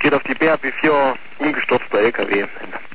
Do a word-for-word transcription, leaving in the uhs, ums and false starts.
geht auf die B H P vier umgestürzter L K W.